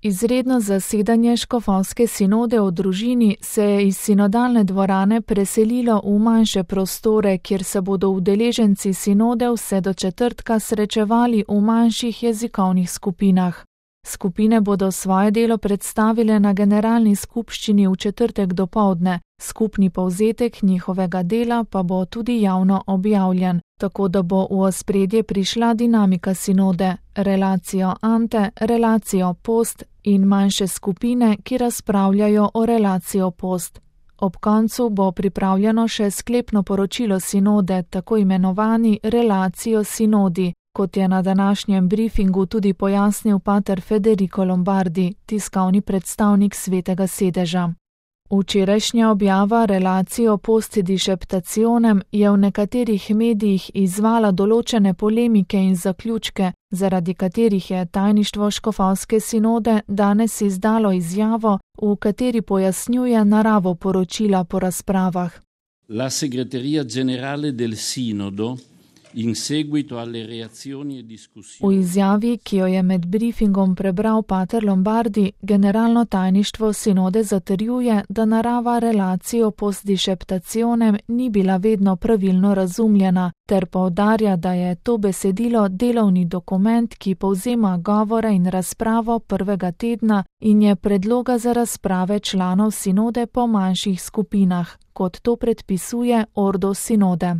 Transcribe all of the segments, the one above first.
Izredno zasedanje škofovske sinode o družini se je iz sinodalne dvorane preselilo v manjše prostore, kjer se bodo udeleženci sinode vse do četrtka srečevali v manjših jezikovnih skupinah. Skupine bodo svoje delo predstavile na generalni skupščini v četrtek dopoldne, skupni povzetek njihovega dela pa bo tudi javno objavljen, tako da bo v ospredje prišla dinamika sinode, relacijo ante, relacijo post in manjše skupine, ki razpravljajo o relacijo post. Ob koncu bo pripravljeno še sklepno poročilo sinode, tako imenovani relacijo sinodi, kot je na današnjem briefingu tudi pojasnil pater Federico Lombardi, tiskovni predstavnik Svetega sedeža. Včerajšnja objava relacijo post disceptationem je v nekaterih medijih izzvala določene polemike in zaključke, zaradi katerih je tajništvo škofovske sinode danes izdalo izjavo, v kateri pojasnjuje naravo poročila po razpravah. La Segreteria Generale del Sinodo in seguito alle reazioni e discussioni. V izjavi, ki jo je med briefingom prebral pater Lombardi, generalno tajništvo sinode zatrjuje, da narava relacijo post disceptationem ni bila vedno pravilno razumljena, ter poudarja, da je to besedilo delovni dokument, ki povzema govore in razpravo prvega tedna in je predloga za razprave članov sinode po manjših skupinah, kot to predpisuje Ordo Sinode.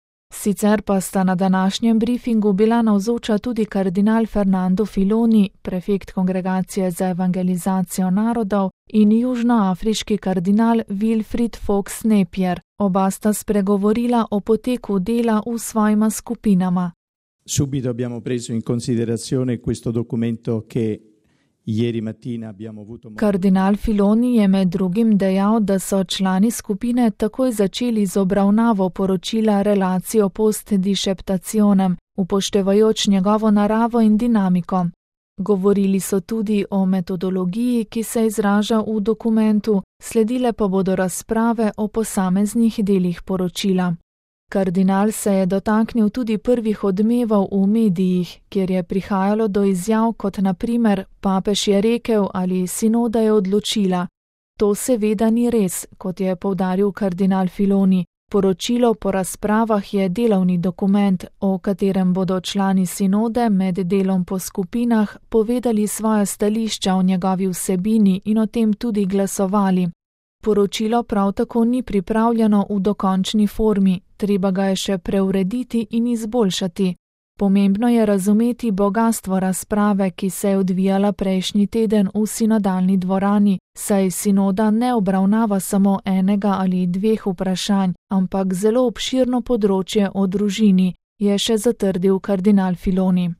Sicer pa sta na današnjem briefingu bila navzoča tudi kardinal Fernando Filoni, prefekt Kongregacije za evangelizacijo narodov, in južnoafriški kardinal Wilfried Fox Napier. Oba sta spregovorila o poteku dela v svojima skupinama. Subito abbiamo preso in considerazione questo documento che ieri mattina abbiamo avuto. Kardinal Filoni je med drugim dejal, da so člani skupine takoj začeli z obravnavo poročila relacijo post disceptationem, upoštevajoč njegovo naravo in dinamiko. Govorili so tudi o metodologiji, ki se izraža v dokumentu, sledile pa bodo razprave o posameznih delih poročila. Kardinal se je dotaknil tudi prvih odmevov v medijih, kjer je prihajalo do izjav kot na primer papež je rekel ali sinoda je odločila. To seveda ni res, kot je poudaril kardinal Filoni. Poročilo po razpravah je delovni dokument, o katerem bodo člani sinode med delom po skupinah povedali svoja stališča o njegovi vsebini in o tem tudi glasovali. Poročilo prav tako ni pripravljeno v dokončni formi, treba ga je še preurediti in izboljšati. Pomembno je razumeti bogastvo razprave, ki se je odvijala prejšnji teden v sinodalni dvorani, saj sinoda ne obravnava samo enega ali dveh vprašanj, ampak zelo obširno področje o družini, je še zatrdil kardinal Filoni.